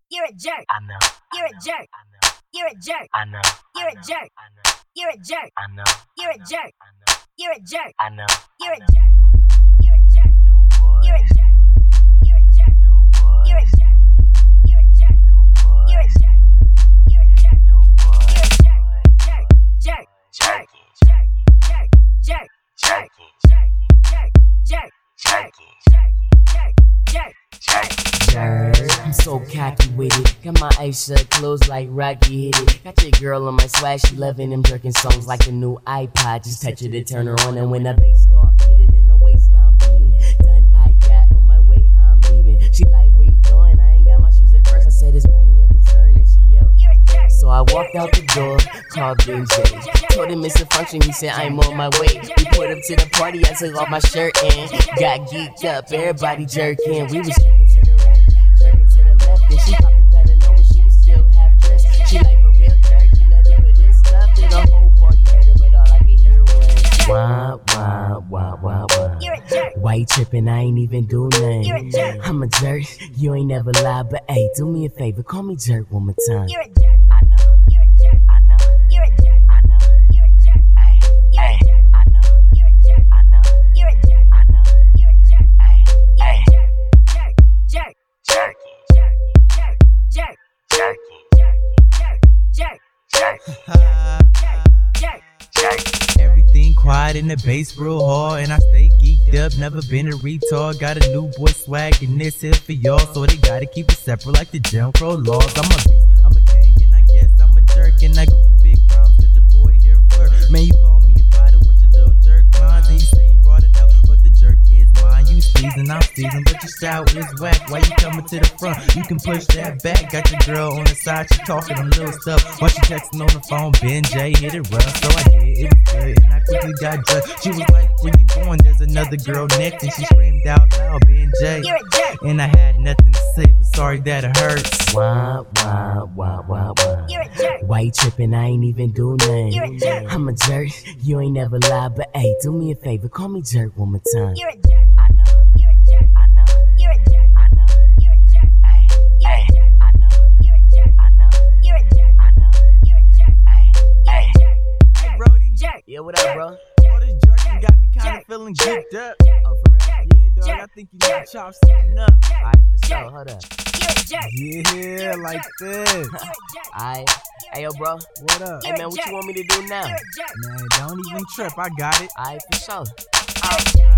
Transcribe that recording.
You're a jerk. I know. You're a jerk. I know. You're a jerk. I know. You're a jerk. I know. You're a jerk. I know. You're a jerk. I know. You're a jerk. I know. You're a jerk. You're a jerk. No boy. You're a jerk. You're a jerk. No boy. You're a jerk. You're a jerk. No boy. You're a jerk. You're a jerk. No boy. You're a jerk. Jerk. Jerk. Jerk. Jerk. Jerk. Jerk. Jerk. Jerk. Jerk. Jerk. Jerk. Jerk. Jerk. I'm so cocky with it. Got my eyes shut, closed like Rocky hit it. Got your girl on my swag, she loving them jerking songs like the new iPod. Just touch it to turn her on, and when the bass start beating in the waist, I'm beating. Done, I got on my way, I'm leaving. She like, where you going? I ain't got my shoes in first. I said, it's none of your concern, and she yelled. You're a jerk. So I walked out the door, called BJ. Told him it's a function, he said I'm on my way. We put up to the party, I took off my shirt and got geeked up, everybody jerking. We was jerking to the right, jerking to the left, and she popped out of nowhere, she was still half dressed. She like a real jerk, you love me for this stuff. And the whole party heard her, but all I could hear was wah, wah, wah, wah, wah. You're a jerk. Why you trippin'? I ain't even do nothing. You're a jerk. I'm a jerk, you ain't never lie, but hey, do me a favor, call me jerk one more time. You're a jerk. I know. You're a jerk. I know. You're a jerk. I know. You're a jerk. Ay. You're a Ay. jerk. I know. You're a jerk. I know. You're a jerk. I know. You're a jerk. Ay. You're Ay. a jerk. Jerk. Jerk. Jerky. Jerk. Jerk. Jerk. Jerky. Jerk. Jerk. Jerk. Jerk. Jerk. Everything quiet in the bass real hard, and I stay geeked up, never been a retard. Got a new boy swag and this here for y'all, so they gotta keep it separate like the Jim Crow laws. I'm a beast, I'm a gang, and I guess I'm a jerk, and I go through big problems cause your boy here first. Man, you call me about it with your little jerk lines, and you say you brought it up, but the jerk is mine. You season, I'm season, but your style is whack. Why you coming to the front? You can push that back. Got your girl on the side, she talking them little stuff. While she texting on the phone, Ben J hit it rough, so I did. It was good, and I quickly got dressed. She was like, where you going? There's another girl next, and she screamed out loud, Ben J. You're a jerk. And I had nothing to say, but sorry that it hurts. Wah, wah, wah, wah, wah. You're a jerk. Why you trippin'? I ain't even do nothing. You're a jerk. I'm a jerk, you ain't never lie, but hey, do me a favor, call me jerk one more time. You're a jerk. I know. You're a jerk. I know. You're a jerk. I know. You're a jerk. Ay. You're Ay. a jerk. I know. You're a jerk. I know. You're a jerk. I know. You're a jerk. Ay. You're Ay. a jerk. Hey, Brody. Jerk. Yeah, what up, bro? All this jerking got me kinda feeling geeked up. Oh, for real? Yeah, dog, I think you need to chop something up. Alright, for sure, hold up. You're a jerk. Yeah, like this. You're a jerk. Alright, hey yo, bro. What up? Hey man, what you want me to do now? You're a jerk. Man, don't even trip, I got it. Alright, for sure. You're a jerk.